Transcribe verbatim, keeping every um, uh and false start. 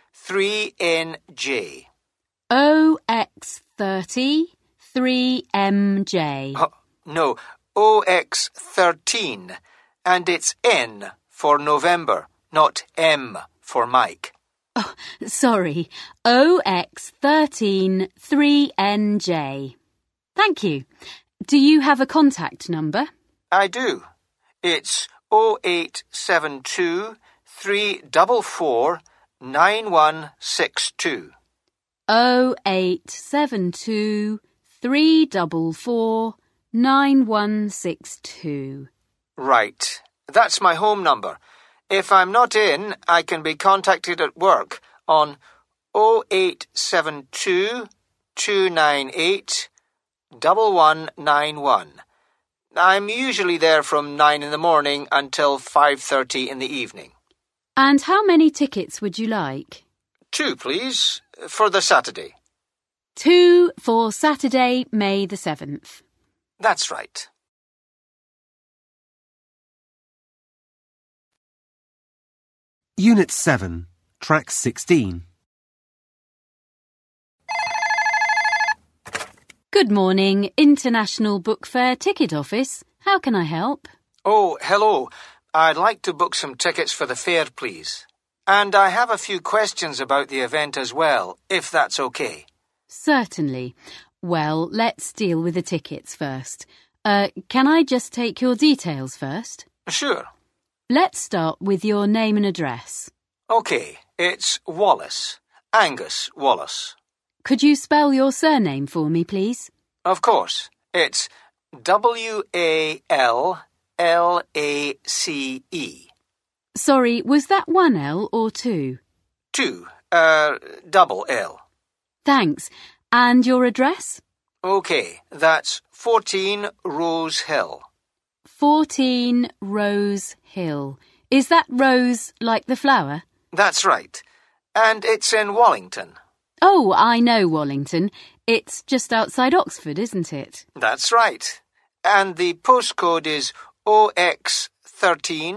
three N J. O X thirty, three M J. Oh, no, O X thirteen, and it's N for November, not M for Mike. Oh, sorry, O X thirteen, three N J. Thank you. Do you have a contact number? I do. It's oh eight seven two, three four four, nine one six two. Oh eight seven two, three four four, nine one six two. Right. That's my home number. If I'm not in, I can be contacted at work on oh eight seven two, two nine eight, one one nine one. I'm usually there from nine in the morning until five thirty in the evening. And how many tickets would you like? Two, please, for the Saturday. Two for Saturday, May the seventh. That's right. Unit seven, Track sixteen. Good morning, International Book Fair Ticket Office. How can I help? Oh, hello. I'd like to book some tickets for the fair, please. And I have a few questions about the event as well, if that's okay. Certainly. Well, let's deal with the tickets first. Uh, can I just take your details first? Sure. Let's start with your name and address. Okay, it's Wallace. Angus Wallace. Could you spell your surname for me, please? Of course. It's W A L L A C E. Sorry, was that one L or two? Two. Uh, double L. Thanks. And your address? Okay, that's fourteen Rose Hill. fourteen Rose Hill. Is that rose like the flower? That's right. And it's in Wallington. Oh, I know Wallington. It's just outside Oxford, isn't it? That's right. And the postcode is O X thirteen